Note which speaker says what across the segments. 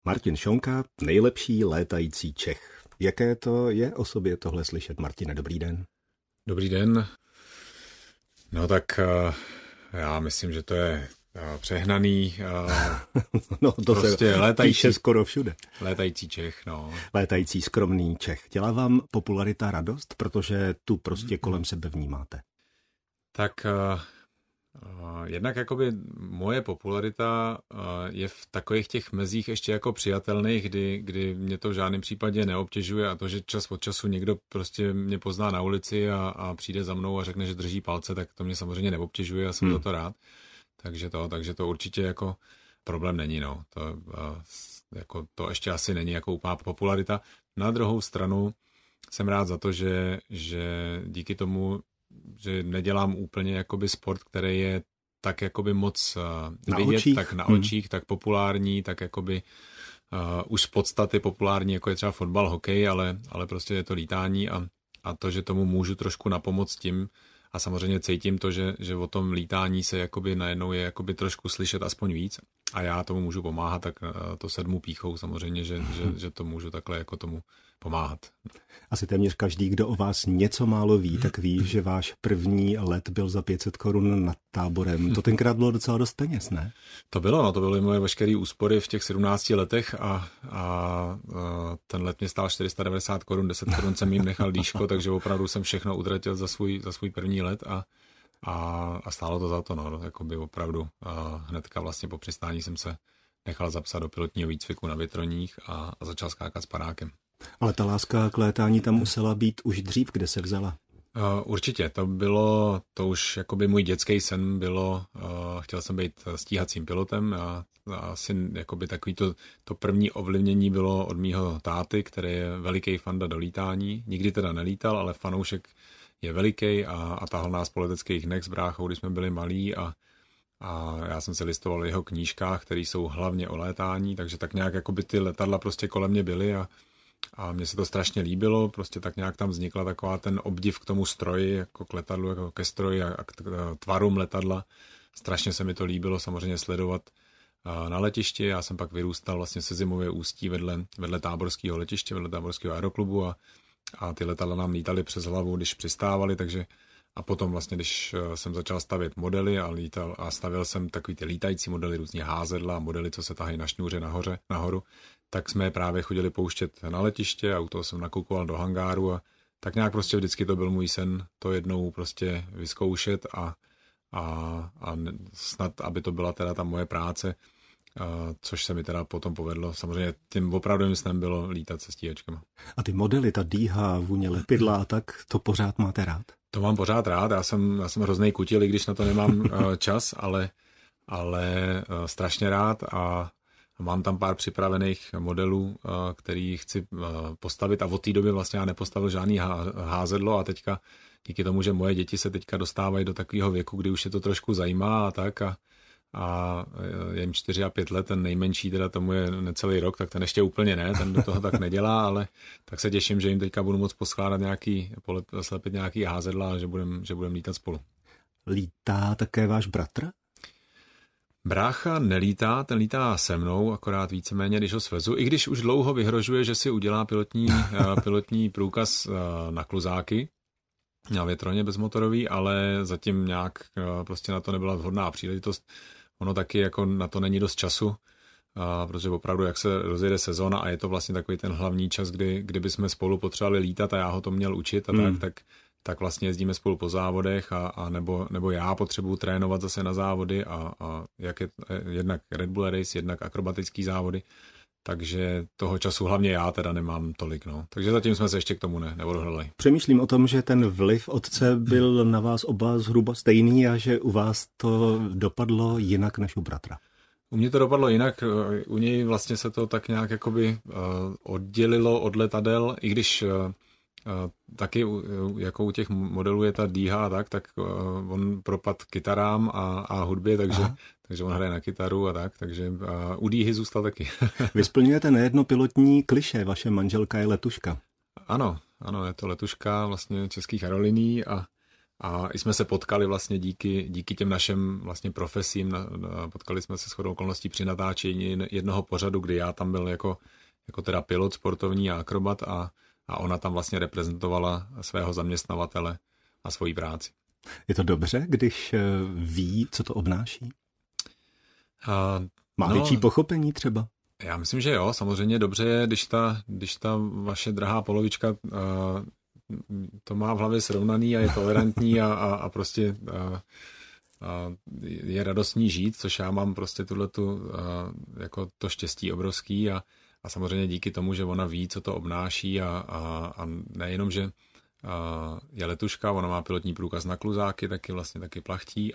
Speaker 1: Martin Šonka, nejlepší létající Čech. Jaké to je o sobě tohle slyšet, Martine? Dobrý den.
Speaker 2: Dobrý den. No tak já myslím, že to je přehnaný.
Speaker 1: No to prostě se píše skoro všude.
Speaker 2: Létající Čech, no.
Speaker 1: Létající skromný Čech. Dělá vám popularita radost, protože tu prostě kolem sebe vnímáte?
Speaker 2: Tak jednak jakoby moje popularita je v takových těch mezích ještě jako přijatelných, kdy mě to v žádném případě neobtěžuje a to, že čas od času někdo prostě mě pozná na ulici a přijde za mnou a řekne, že drží palce, tak to mě samozřejmě neobtěžuje a jsem za to rád. Takže to určitě jako problém není, no. To ještě asi není jako úplná popularita. Na druhou stranu jsem rád za to, že díky tomu, že nedělám úplně jakoby sport, který je tak jakoby moc vidět, tak na očích, tak populární, tak jakoby už z podstaty populární, jako je třeba fotbal, hokej, ale prostě je to lítání a to, že tomu můžu trošku napomoct tím a samozřejmě cítím to, že o tom lítání se jakoby najednou je jakoby trošku slyšet aspoň víc a já tomu můžu pomáhat, tak to sedmu píchou samozřejmě, že to můžu takhle jako tomu pomáhat.
Speaker 1: Asi téměř každý, kdo o vás něco málo ví, tak ví, že váš první let byl za 500 korun nad Táborem. To tenkrát bylo docela dost peněz, ne?
Speaker 2: To byly moje veškeré úspory v těch 17 letech a ten let mě stál 490 korun, 10 korun jsem jim nechal dýško, takže opravdu jsem všechno utratil za svůj první let a stálo to za to, no, jakoby opravdu. Hnedka vlastně po přistání jsem se nechal zapsat do pilotního výcviku na větroních a začal skákat s padákem.
Speaker 1: Ale ta láska k létání tam musela být už dřív, kde se vzala?
Speaker 2: Určitě, to už jakoby můj dětský sen bylo, chtěl jsem být stíhacím pilotem a asi jakoby takový to první ovlivnění bylo od mýho táty, který je veliký fanda do lítání, nikdy teda nelítal, ale fanoušek je veliký a tahal nás po leteckých dnech s bráchou, když jsme byli malí a já jsem se listoval v jeho knížkách, které jsou hlavně o létání, takže tak nějak jakoby ty letadla prostě kolem mě byly a mně se to strašně líbilo, prostě tak nějak tam vznikla taková ten obdiv k tomu stroji, jako k letadlu, jako ke stroji a k tvarům letadla. Strašně se mi to líbilo samozřejmě sledovat na letišti. Já jsem pak vyrůstal vlastně se Zimově Ústí vedle táborského letiště, vedle táborského aeroklubu a ty letadla nám lítaly přes hlavu, když přistávali, takže a potom vlastně, když jsem začal stavět modely a stavěl jsem takový ty lítající modely, různě házedla, modely, co se tahají na šňůře nahoru, tak jsme právě chodili pouštět na letiště a u toho jsem nakoukoval do hangáru a tak nějak prostě vždycky to byl můj sen to jednou prostě vyzkoušet a snad, aby to byla teda ta moje práce, což se mi teda potom povedlo. Samozřejmě tím opravdovým snem bylo lítat se stíhačkama.
Speaker 1: A ty modely, ta dýha, vůně lepidla a tak, to pořád máte rád?
Speaker 2: To mám pořád rád, já jsem hroznej kutil, i když na to nemám čas, ale strašně rád a mám tam pár připravených modelů, který chci postavit a od té doby vlastně já nepostavil žádný házedlo a teďka díky tomu, že moje děti se teďka dostávají do takového věku, kdy už je to trošku zajímá a tak a je jim 4 a 5 let, ten nejmenší teda tomu je necelý rok, tak ten ještě úplně ne, ten do toho tak nedělá, ale tak se těším, že jim teďka budu moct poskládat slepit nějaký házedla a že budem lítat spolu.
Speaker 1: Lítá také váš bratr?
Speaker 2: Brácha nelítá, ten lítá se mnou, akorát víceméně, když ho svezu, i když už dlouho vyhrožuje, že si udělá pilotní průkaz na kluzáky, na větroně bezmotorový, ale zatím nějak prostě na to nebyla vhodná příležitost. Ono taky jako na to není dost času, protože opravdu, jak se rozjede sezóna a je to vlastně takový ten hlavní čas, kdyby jsme spolu potřebovali lítat a já ho to měl učit a tak vlastně jezdíme spolu po závodech a nebo já potřebuji trénovat zase na závody a jak je jednak Red Bull Race, jednak akrobatický závody, takže toho času hlavně já teda nemám tolik, no. Takže zatím jsme se ještě k tomu neodhodlali.
Speaker 1: Přemýšlím o tom, že ten vliv otce byl na vás oba zhruba stejný a že u vás to dopadlo jinak než u bratra.
Speaker 2: U mě to dopadlo jinak, u něj vlastně se to tak nějak jakoby oddělilo od letadel, i když taky jako u těch modelů je ta dýha a tak on propad kytarám a hudbě, takže on hraje na kytaru a takže u dýhy zůstal taky.
Speaker 1: Vy splňujete nejedno pilotní klišé, vaše manželka je letuška.
Speaker 2: Ano, je to letuška vlastně českých aerolinií A jsme se potkali vlastně díky těm našim vlastně profesím, potkali jsme se shodou okolností při natáčení jednoho pořadu, kdy já tam byl jako teda pilot sportovní a akrobat a ona tam vlastně reprezentovala svého zaměstnavatele a svoji práci.
Speaker 1: Je to dobře, když ví, co to obnáší? Má větší pochopení třeba?
Speaker 2: Já myslím, že jo. Samozřejmě dobře je, když ta vaše drahá polovička to má v hlavě srovnaný a je tolerantní a prostě je radostný žít, což já mám prostě jako to štěstí obrovský a samozřejmě díky tomu, že ona ví, co to obnáší a nejenom, že je letuška, ona má pilotní průkaz na kluzáky, taky plachtí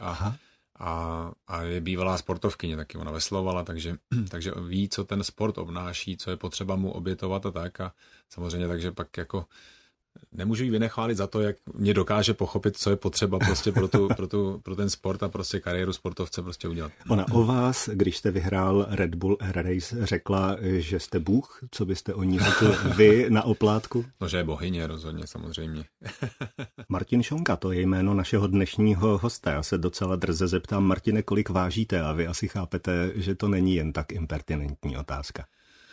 Speaker 2: a je bývalá sportovkyně, taky ona veslovala, takže ví, co ten sport obnáší, co je potřeba mu obětovat a tak a samozřejmě takže pak jako nemůžu jí vynechválit za to, jak mě dokáže pochopit, co je potřeba prostě pro ten sport a prostě kariéru sportovce prostě udělat.
Speaker 1: Ona o vás, když jste vyhrál Red Bull Air Race, řekla, že jste bůh, co byste o ní řekl vy na oplátku?
Speaker 2: No, že je bohyně rozhodně, samozřejmě.
Speaker 1: Martin Šonka, to je jméno našeho dnešního hosta. Já se docela drze zeptám, Martine, kolik vážíte a vy asi chápete, že to není jen tak impertinentní otázka.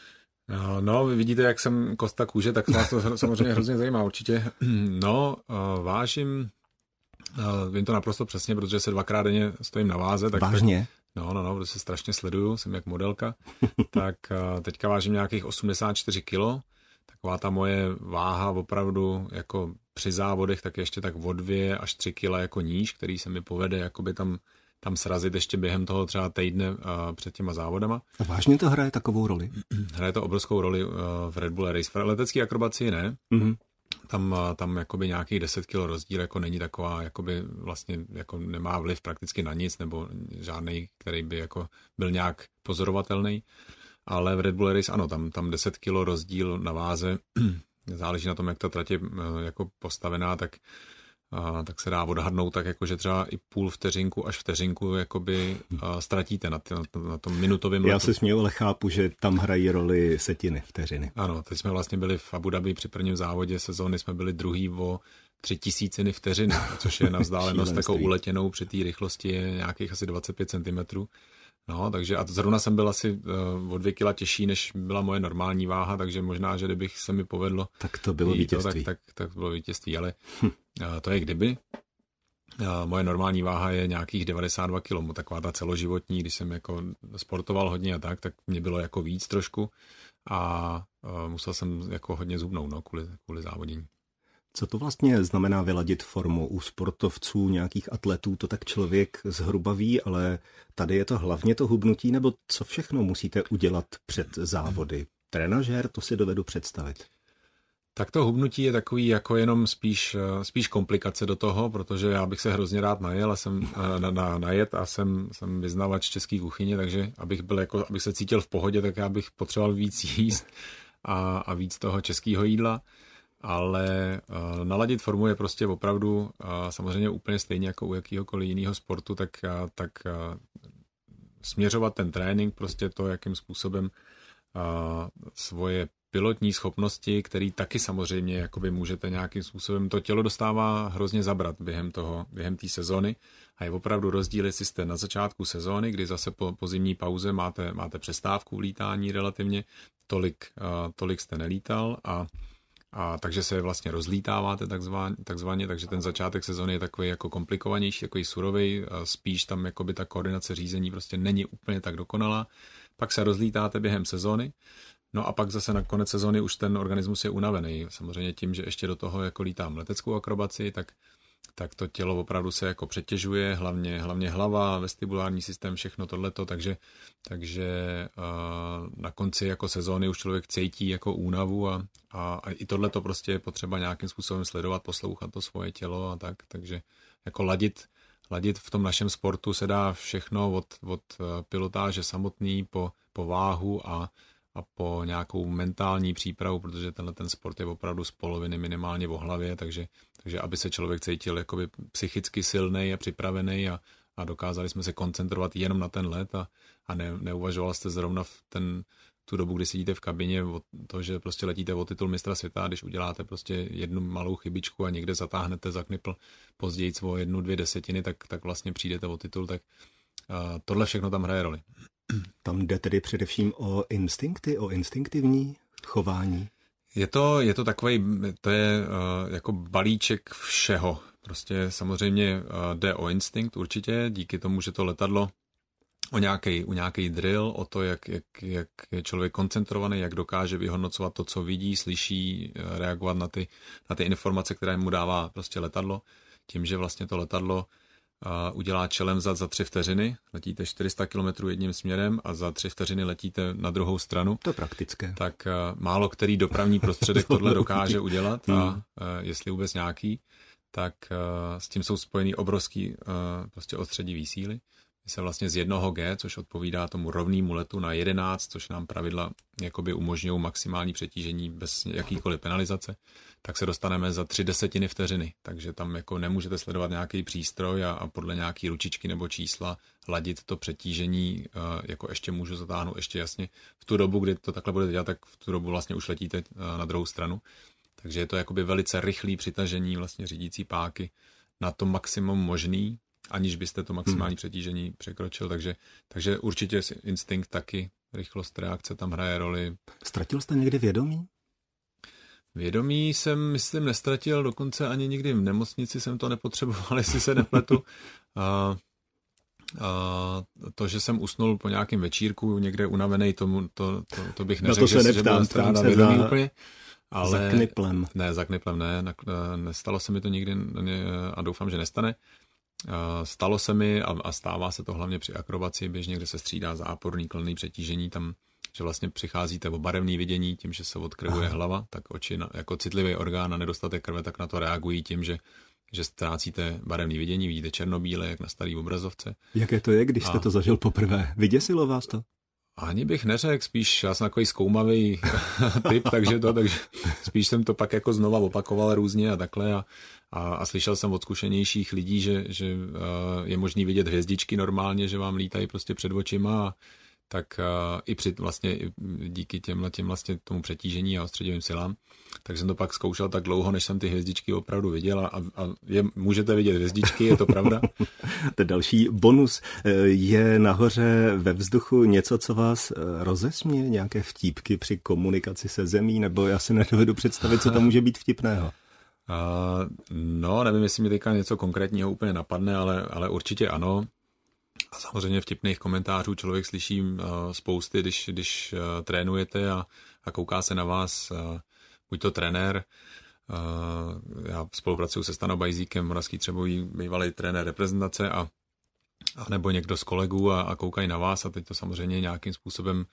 Speaker 2: No, vy vidíte, jak jsem kosta kůže, tak vás to samozřejmě hrozně zajímá určitě. No, vážím, vím to naprosto přesně, protože se 2krát denně stojím na váze. Tak
Speaker 1: vážně?
Speaker 2: No, protože se strašně sleduju, jsem jak modelka. Tak teďka vážím nějakých 84 kilo. Taková ta moje váha opravdu jako při závodech, tak ještě tak o 2 až 3 kila jako níž, který se mi povede jakoby tam srazit ještě během toho třeba týdne před těma závodama.
Speaker 1: A vážně to hraje takovou roli?
Speaker 2: Hraje to obrovskou roli v Red Bull Race. V letecké akrobaci ne. Mm-hmm. Tam jakoby nějakých 10 kilo rozdíl jako není taková, jakoby vlastně jako nemá vliv prakticky na nic, nebo žádnej, který by jako byl nějak pozorovatelný. Ale v Red Bull Race ano, tam 10 kilo rozdíl na váze. Záleží na tom, jak ta trať je jako postavená, tak se dá odhadnout tak jako, že třeba i půl vteřinku až vteřinku jakoby ztratíte na tom minutovém letu.
Speaker 1: Já se směju, ale chápu, že tam hrají roli setiny, vteřiny.
Speaker 2: Ano, teď jsme vlastně byli v Abu Dhabi při prvním závodě sezóny, jsme byli druhý o 3000 vteřiny, což je na vzdálenost takovou uletěnou při té rychlosti je nějakých asi 25 cm. No, takže a zrovna jsem byl asi o 2 kila těžší, než byla moje normální váha, takže možná, že kdybych se mi povedlo...
Speaker 1: Tak to bylo vítězství.
Speaker 2: Tak bylo vítězství, ale to je kdyby. Moje normální váha je nějakých 92 kg, taková ta celoživotní, když jsem jako sportoval hodně a tak mě bylo jako víc trošku a musel jsem jako hodně zhubnout, no, kvůli závodění.
Speaker 1: Co to vlastně znamená vyladit formu u sportovců, nějakých atletů, to tak člověk zhruba ví, ale tady je to hlavně to hubnutí, nebo co všechno musíte udělat před závody? Trenažér, to si dovedu představit.
Speaker 2: Tak to hubnutí je takový jako jenom spíš komplikace do toho, protože já bych se hrozně rád najel a najet a jsem vyznavač české kuchyně, takže abych se cítil v pohodě, tak já bych potřeboval víc jíst a víc toho českého jídla. Ale naladit formu je prostě opravdu samozřejmě úplně stejně jako u jakýhokoliv jiného sportu, tak směřovat ten trénink, prostě to, jakým způsobem svoje pilotní schopnosti, který taky samozřejmě jakoby můžete nějakým způsobem, to tělo dostává hrozně zabrat během té sezony a je opravdu rozdíl, jestli jste na začátku sezóny, kdy zase po zimní pauze máte přestávku v lítání relativně, tolik jste nelítal a takže se vlastně rozlítáváte takzvaně, takže ten začátek sezóny je takový jako komplikovanější, takový surovej, spíš tam jakoby ta koordinace řízení prostě není úplně tak dokonalá. Pak se rozlítáte během sezóny, no a pak zase na konec sezóny už ten organismus je unavený. Samozřejmě tím, že ještě do toho jako lítám leteckou akrobaci, tak to tělo opravdu se jako přetěžuje, hlavně hlava, vestibulární systém, všechno tohleto, takže na konci jako sezóny už člověk cítí jako únavu a i tohleto prostě je potřeba nějakým způsobem sledovat, poslouchat to svoje tělo a tak, takže jako ladit v tom našem sportu se dá všechno od pilotáže samotný po váhu a po nějakou mentální přípravu, protože ten sport je opravdu z poloviny minimálně o hlavě, takže aby se člověk cítil jakoby psychicky silnej a připravený a dokázali jsme se koncentrovat jenom na ten let a neuvažoval jste zrovna v ten tu dobu, kdy sedíte v kabině, to, že prostě letíte o titul mistra světa, když uděláte prostě jednu malou chybičku a někde zatáhnete za knipl později o 1-2 desetiny, tak vlastně přijdete o titul, tak tohle všechno tam hraje roli.
Speaker 1: Tam jde tedy především o instinkty, o instinktivní chování.
Speaker 2: Je to takový, to je jako balíček všeho. Prostě samozřejmě jde o instinkt určitě, díky tomu, že to letadlo o nějaký drill, o to, jak je člověk koncentrovaný, jak dokáže vyhodnocovat to, co vidí, slyší, reagovat na ty informace, které mu dává prostě letadlo. Tím, že vlastně to letadlo udělá čelem vzad za 3 vteřiny, letíte 400 km jedním směrem a za 3 vteřiny letíte na druhou stranu.
Speaker 1: To je praktické.
Speaker 2: Tak málo který dopravní prostředek tohle dokáže udělat a jestli vůbec nějaký, tak s tím jsou spojený obrovský prostě odstředivý síly. My se vlastně z 1G, což odpovídá tomu rovnému letu na 11, což nám pravidla jakoby umožňují maximální přetížení bez jakýkoliv penalizace, tak se dostaneme za 0,3 vteřiny. Takže tam jako nemůžete sledovat nějaký přístroj a podle nějaký ručičky nebo čísla ladit to přetížení, jako ještě můžu zatáhnout ještě jasně. V tu dobu, kdy to takhle budete dělat, tak v tu dobu vlastně už letíte na druhou stranu. Takže je to jakoby velice rychlý přitažení vlastně řídící páky na to maximum možný, aniž byste to maximální přetížení překročil, takže určitě instinkt taky, rychlost reakce tam hraje roli.
Speaker 1: Ztratil jste někdy vědomí?
Speaker 2: Vědomí jsem, myslím, nestratil, dokonce ani nikdy v nemocnici jsem to nepotřeboval, jestli se nepletu. To, že jsem usnul po nějakém večírku někde unavený, to bych neřekl, že byla ztráta vědomí úplně. Ale,
Speaker 1: za kniplem.
Speaker 2: Ne, za kniplem ne, nestalo se mi to nikdy a doufám, že nestane. Stalo se mi a stává se to hlavně při akrobaci běžně, kde se střídá záporný klonný přetížení, tam, že vlastně přicházíte o barevné vidění tím, že se odkrvuje hlava, tak oči jako citlivý orgán na nedostatek krve, tak na to reagují tím, že ztrácíte barevné vidění, vidíte černobíle, jak na starý obrazovce.
Speaker 1: Jaké to je, když jste to zažil poprvé? Vyděsilo vás to?
Speaker 2: Ani bych neřekl, spíš já jsem takový zkoumavý typ, takže spíš jsem to pak jako znova opakoval různě a takhle a slyšel jsem od zkušenějších lidí, že je možný vidět hvězdičky normálně, že vám lítají prostě před očima tak i vlastně díky těm vlastně tomu přetížení a odstředivým silám, tak jsem to pak zkoušel tak dlouho, než jsem ty hvězdičky opravdu viděl a můžete vidět hvězdičky, je to pravda.
Speaker 1: To další bonus. Je nahoře ve vzduchu něco, co vás rozesměje, nějaké vtípky při komunikaci se zemí, nebo já si nedovedu představit, co tam může být vtipného?
Speaker 2: No, nevím, jestli mi teďka něco konkrétního úplně napadne, ale určitě ano. A samozřejmě vtipných komentářů člověk slyší spousty, když trénujete a kouká se na vás buď to trenér, já spolupracuju se Stanou Bajzíkem, Moravský Třebový, bývalý trenér reprezentace a nebo někdo z kolegů a koukají na vás a teď to samozřejmě nějakým způsobem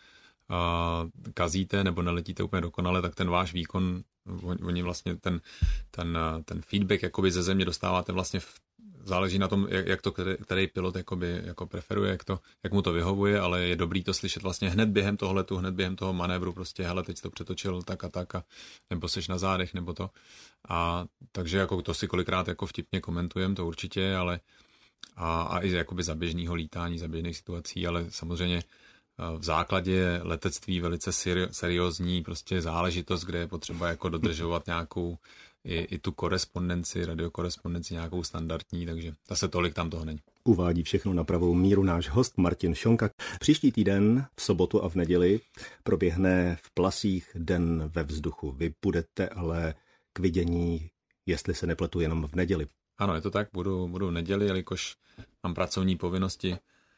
Speaker 2: kazíte nebo neletíte úplně dokonale, tak ten váš výkon, oni vlastně ten feedback jakoby ze země dostáváte vlastně záleží na tom, jak to který pilot jako preferuje, jak mu to vyhovuje, ale je dobrý to slyšet vlastně hned během tohletu, hned během toho manévru, prostě hele, teď to přetočil tak a nebo seš na zádech, nebo to. A takže jako to si kolikrát jako vtipně komentujeme, to určitě, ale a i jakoby za běžného lítání, za běžných situací, ale samozřejmě v základě letectví velice seriózní prostě záležitost, kde je potřeba jako dodržovat nějakou i tu korespondenci, radiokorespondenci nějakou standardní, takže zase tolik tam toho není.
Speaker 1: Uvádí všechno na pravou míru náš host Martin Šonka. Příští týden v sobotu a v neděli proběhne v Plasích Den ve vzduchu. Vy budete ale k vidění, jestli se nepletu, jenom v neděli.
Speaker 2: Ano, je to tak, budu v neděli, jelikož mám pracovní povinnosti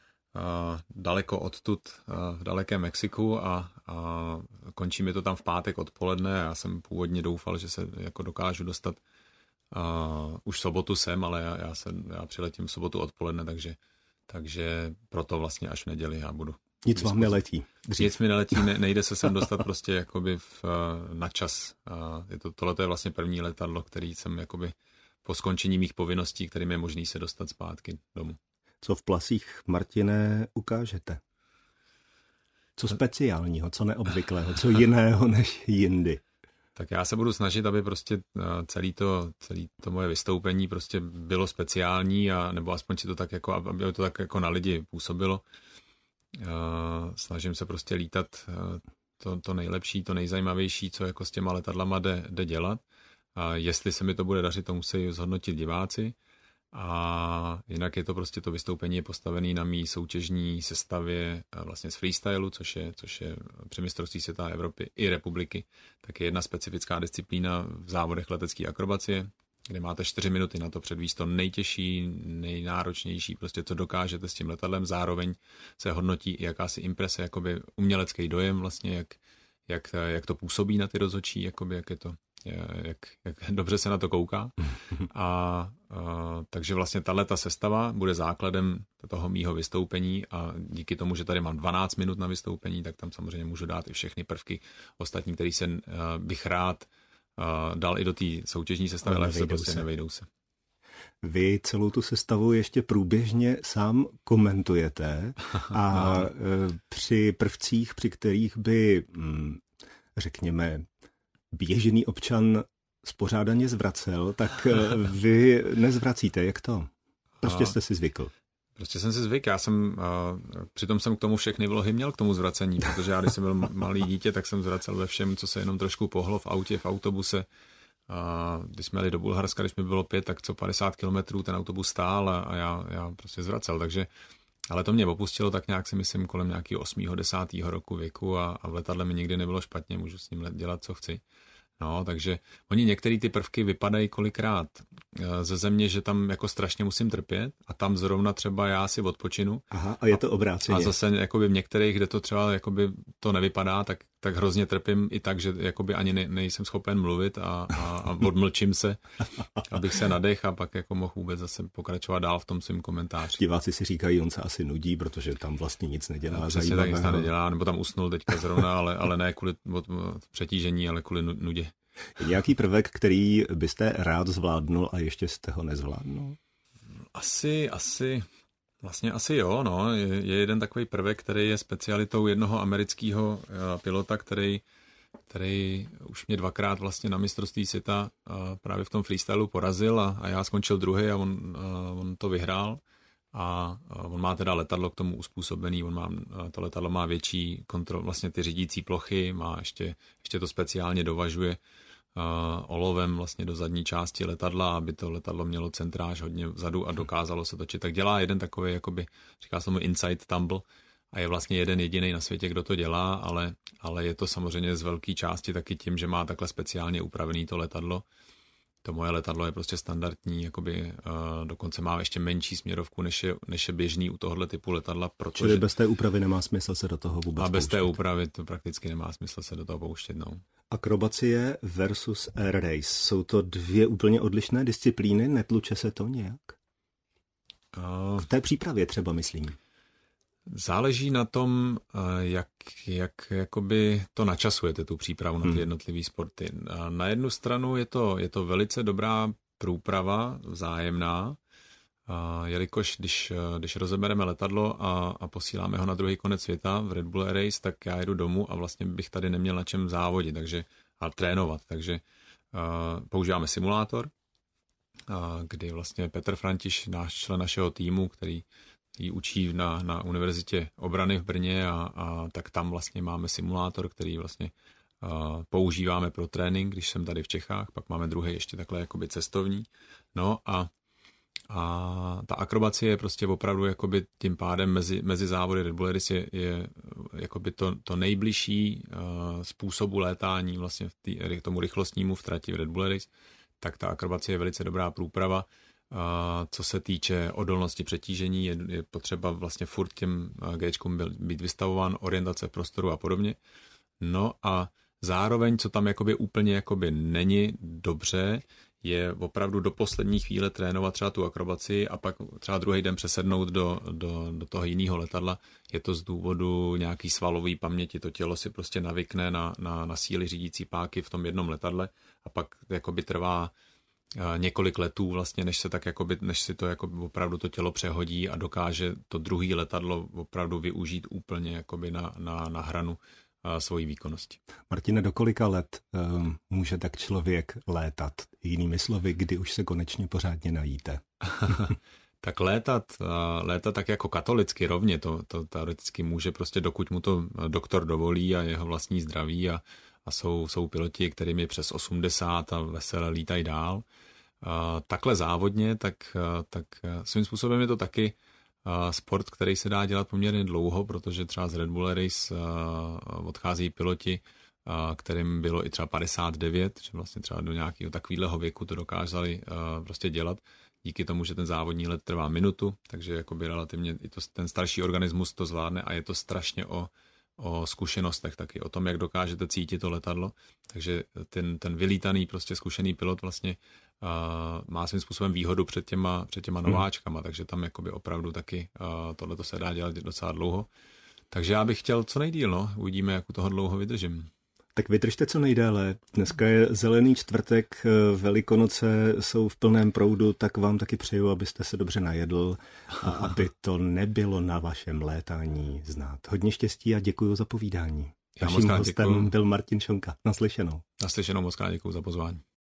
Speaker 2: daleko odtud, v dalekém Mexiku a končí mi to tam v pátek odpoledne. Já jsem původně doufal, že se jako dokážu dostat už sobotu sem, ale já přiletím v sobotu odpoledne, takže proto vlastně až v neděli já budu.
Speaker 1: Nic vám neletí.
Speaker 2: Nic mi neletí, nejde se sem dostat prostě jakoby na čas. Tohle je vlastně první letadlo, který jsem jakoby po skončení mých povinností, kterým je možný se dostat zpátky domů.
Speaker 1: Co v Plasích, Martine, ukážete? Co speciálního, co neobvyklého, co jiného než jindy?
Speaker 2: Tak já se budu snažit, aby prostě celé to moje vystoupení prostě bylo speciální, nebo aspoň si to tak jako, aby to tak jako na lidi působilo. Snažím se prostě lítat to nejlepší, to nejzajímavější, co jako s těma letadlama jde dělat. A jestli se mi to bude dařit, to musí zhodnotit diváci. A jinak je to prostě to vystoupení je postavené na mý soutěžní sestavě vlastně z freestylu, což je při mistrovství světa Evropy i republiky, tak je jedna specifická disciplína v závodech letecké akrobacie, kde máte 4 minuty na to předvést to nejtěžší, nejnáročnější, prostě co dokážete s tím letadlem, zároveň se hodnotí i jakási imprese, jakoby umělecký dojem vlastně, jak to působí na ty rozhodčí, jakoby jak je to, jak dobře se na to kouká. Takže vlastně tato sestava bude základem toho mýho vystoupení a díky tomu, že tady mám 12 minut na vystoupení, tak tam samozřejmě můžu dát i všechny prvky ostatní, které bych rád dal i do té soutěžní sestavy, ale se prostě nevejdou se.
Speaker 1: Vy celou tu sestavu ještě průběžně sám komentujete a při prvcích, při kterých by, řekněme, běžný občan spořádaně zvracel, tak vy nezvracíte, jak to? Prostě jste si zvykl.
Speaker 2: Prostě jsem si zvykl, přitom jsem k tomu všechny vlohy měl, k tomu zvracení, protože já, když jsem byl malý dítě, tak jsem zvracel ve všem, co se jenom trošku pohlo v autě, v autobuse. Když jsme jeli do Bulharska, když mi bylo 5, tak co 50 kilometrů ten autobus stál a já prostě zvracel, takže ale to mě opustilo tak nějak si myslím kolem nějakého 8. 10. roku věku a v letadle mi nikdy nebylo špatně, můžu s ním dělat, co chci. No, takže oni některé ty prvky vypadají kolikrát ze země, že tam jako strašně musím trpět a tam zrovna třeba já si odpočinu.
Speaker 1: Aha, a je to obráceně.
Speaker 2: A zase jakoby v některých, kde to třeba jakoby to nevypadá, tak hrozně trpím i tak, že jakoby ani nejsem schopen mluvit a odmlčím se, abych se nadech a pak jako mohl vůbec zase pokračovat dál v tom svým komentáři.
Speaker 1: Diváci si říkají, on se asi nudí, protože tam vlastně nic nedělá.
Speaker 2: Přesně tak nic nedělá, nebo tam usnul teďka zrovna, ale ne kvůli přetížení, ale kvůli nudě.
Speaker 1: Je nějaký prvek, který byste rád zvládnul a ještě jste ho nezvládnul?
Speaker 2: Asi jo, no. Je jeden takový prvek, který je specialitou jednoho amerického pilota, který už mě 2krát vlastně na mistrovství světa právě v tom freestylu porazil a já skončil druhý a on to vyhrál. A on má teda letadlo k tomu uspůsobený, to letadlo má větší kontrol, vlastně ty řídící plochy, má ještě to speciálně dovažuje olovem vlastně do zadní části letadla, aby to letadlo mělo centráž hodně vzadu a dokázalo se točit. Tak dělá jeden takový, jakoby, říká se tomu inside tumble a je vlastně jeden jediný na světě, kdo to dělá, ale je to samozřejmě z velké části taky tím, že má takhle speciálně upravený to letadlo. To moje letadlo je prostě standardní, jakoby, dokonce má ještě menší směrovku, než je běžný u tohohle typu letadla.
Speaker 1: Čili bez té úpravy nemá smysl se do toho vůbec
Speaker 2: pouštět. A bez té úpravy to prakticky nemá smysl se do toho pouštět. No.
Speaker 1: Akrobacie versus air race. Jsou to dvě úplně odlišné disciplíny? Netluče se to nějak? V té přípravě třeba, myslím.
Speaker 2: Záleží na tom, jak jakoby to načasujete, tu přípravu na ty jednotlivé sporty. Na jednu stranu je to velice dobrá průprava, vzájemná, jelikož když rozebereme letadlo a posíláme ho na druhý konec světa v Red Bull Air Race, tak já jedu domů a vlastně bych tady neměl na čem závodit a trénovat. Takže používáme simulátor, kdy vlastně Petr Františ, člen našeho týmu, který ji učí na Univerzitě obrany v Brně a tak tam vlastně máme simulátor, který vlastně používáme pro trénink, když jsem tady v Čechách, pak máme druhý ještě takhle jakoby cestovní. No a ta akrobacie je prostě opravdu jakoby tím pádem mezi závody Red Bull Air Race je jakoby to nejbližší způsobu létání vlastně k tomu rychlostnímu v trati v Red Bull Air Race, tak ta akrobacie je velice dobrá průprava. Co se týče odolnosti přetížení, je potřeba vlastně furt těm Gčkům být vystavován, orientace v prostoru a podobně. No a zároveň, co tam jakoby úplně jakoby není dobře, je opravdu do poslední chvíle trénovat třeba tu akrobaci a pak třeba druhý den přesednout do toho jiného letadla. Je to z důvodu nějaký svalové paměti, to tělo si prostě navykne na síly řídící páky v tom jednom letadle a pak jakoby trvá několik letů vlastně, než si to jakoby opravdu to tělo přehodí a dokáže to druhý letadlo opravdu využít úplně jakoby na hranu svojí výkonnosti.
Speaker 1: Martine, do kolika let může tak člověk létat? Jinými slovy, kdy už se konečně pořádně najíte?
Speaker 2: Tak létat tak jako katolicky rovně, to teoreticky může prostě, dokud mu to doktor dovolí a jeho vlastní zdraví a jsou piloti, kterým je přes 80 a vesele lítají dál. Takhle závodně, tak svým způsobem je to taky sport, který se dá dělat poměrně dlouho, protože třeba z Red Bull Race odchází piloti, kterým bylo i třeba 59, že vlastně třeba do nějakého takového věku to dokázali prostě dělat. Díky tomu, že ten závodní let trvá minutu, takže jakoby relativně i ten starší organismus to zvládne a je to strašně o zkušenostech taky, o tom, jak dokážete cítit to letadlo. Takže ten vylítaný, prostě zkušený pilot vlastně má svým způsobem výhodu před těma nováčkama, takže tam jakoby opravdu taky tohleto se dá dělat docela dlouho. Takže já bych chtěl co nejdýl, no. Uvidíme, jak u toho dlouho vydržím.
Speaker 1: Tak vydržte co nejdéle. Dneska je zelený čtvrtek, Velikonoce jsou v plném proudu, tak vám taky přeju, abyste se dobře najedl a aby to nebylo na vašem létání znát. Hodně štěstí a děkuji za povídání. Naším hostem byl Martin Šonka. Naslyšenou.
Speaker 2: Naslyšenou, moc krát děkuji za pozvání.